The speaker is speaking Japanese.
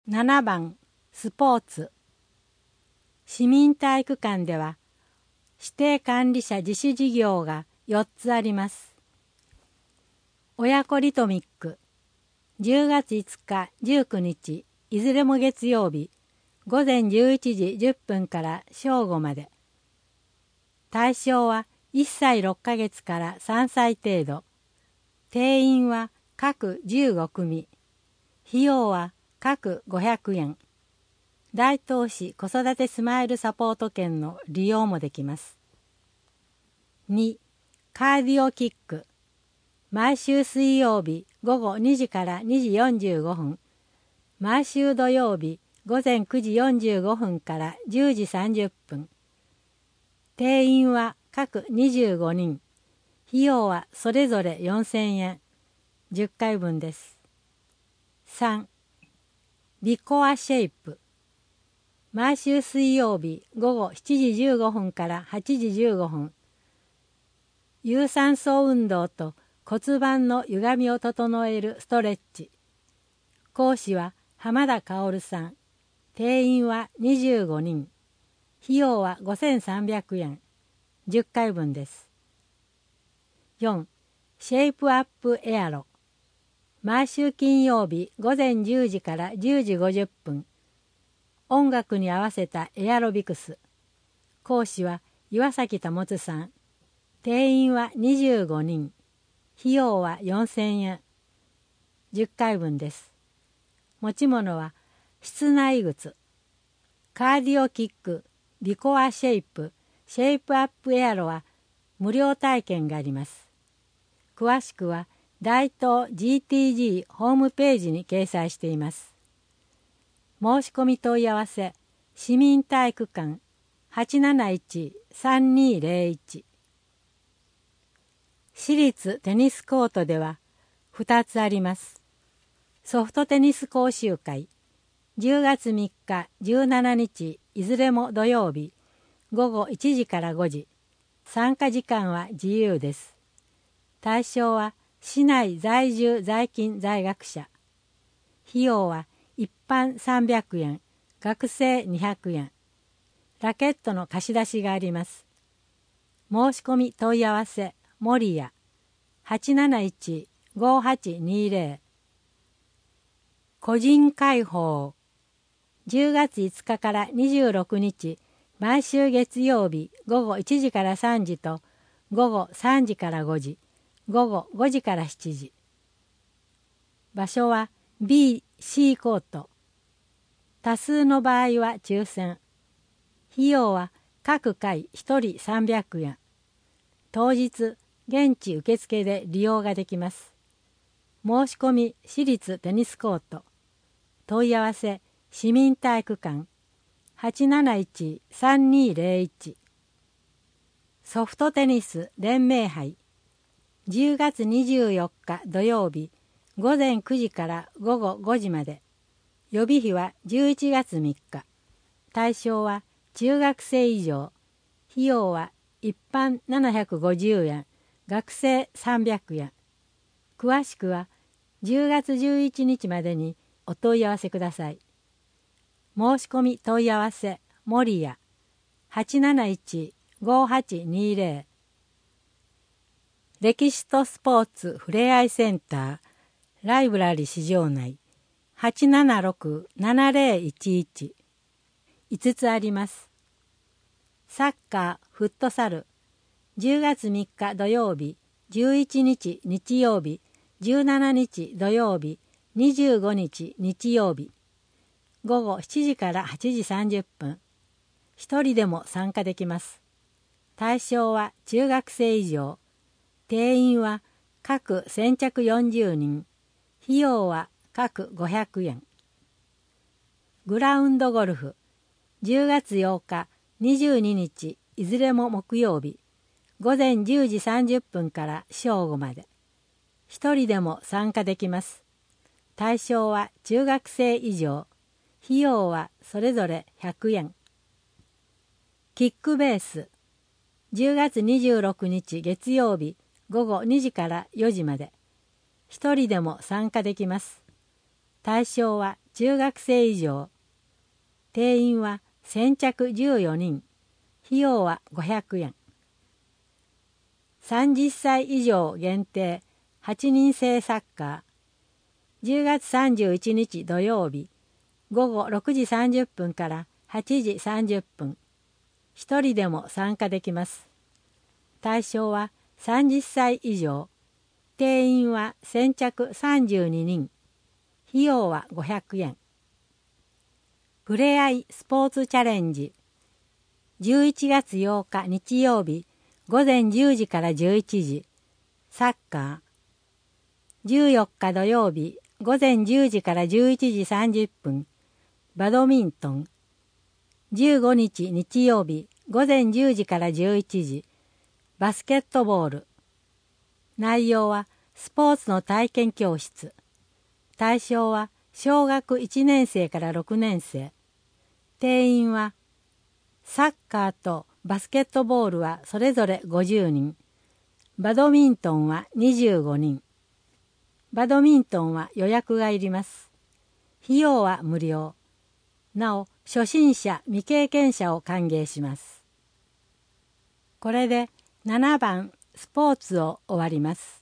7番スポーツ。市民体育館では指定管理者自主事業が4つあります。親子リトミック10月5日19日いずれも月曜日午前11時10分から正午まで。対象は1歳6ヶ月から3歳程度。定員は各15組。費用は各500円。大東市子育てスマイルサポート券の利用もできます。2. カーディオキック。毎週水曜日午後2時から2時45分。毎週土曜日午前9時45分から10時30分。定員は各25人。費用はそれぞれ4000円。10回分です。3. ビコアシェイプ。毎週水曜日午後7時15分から8時15分。有酸素運動と骨盤の歪みを整えるストレッチ。講師は浜田薫さん。定員は25人。費用は5300円。10回分です。4. シェイプアップエアロ。毎週金曜日午前10時から10時50分。音楽に合わせたエアロビクス。講師は岩崎保さん。定員は25人。費用は4000円。10回分です。持ち物は室内靴。カーディオキック、ビコアシェイプ、シェイプアップエアロは無料体験があります。詳しくは大東 GTG ホームページに掲載しています。申し込み問い合わせ、市民体育館 871-3201。私立テニスコートでは2つあります。ソフトテニス講習会、10月3日、17日、いずれも土曜日、午後1時から5時。参加時間は自由です。対象は市内在住在勤在学者。費用は一般300円、学生200円。ラケットの貸し出しがあります。申し込み問い合わせ、森谷 871-5820。個人開放。10月5日から26日、毎週月曜日午後1時から3時と午後3時から5時、午後5時から7時。場所は B、C コート。多数の場合は抽選。費用は各回1人300円。当日、現地受付で利用ができます。申し込み私立テニスコート。問い合わせ市民体育館 871-3201。ソフトテニス連盟杯。10月24日土曜日午前9時から午後5時まで。予備費は11月3日。対象は中学生以上。費用は一般750円、学生300円。詳しくは10月11日までにお問い合わせください。申し込み問い合わせ、森谷 871-5820。歴史とスポーツふれあいセンター、ライブラリ市場内 876-7011。5つあります。サッカー、フットサル。10月3日土曜日、11日日曜日、17日土曜日、25日日曜日。午後7時から8時30分。一人でも参加できます。対象は中学生以上。定員は各先着40人。費用は各500円。グラウンドゴルフ。10月8日、22日、いずれも木曜日。午前10時30分から正午まで。一人でも参加できます。対象は中学生以上。費用はそれぞれ100円。キックベース。10月26日月曜日午後2時から4時まで。一人でも参加できます。対象は中学生以上。定員は先着14人。費用は500円。30歳以上限定8人制サッカー。10月31日土曜日、午後6時30分から8時30分。一人でも参加できます。対象は30歳以上。定員は先着32人。費用は500円。ふれあいスポーツチャレンジ。11月8日日曜日、午前10時から11時。サッカー。14日土曜日、午前10時から11時30分。バドミントン。15日日曜日、午前10時から11時。バスケットボール。内容はスポーツの体験教室。対象は小学1年生から6年生。定員はサッカーとバスケットボールはそれぞれ50人。バドミントンは25人。バドミントンは予約がいります。費用は無料。なお、初心者未経験者を歓迎します。これで7番スポーツを終わります。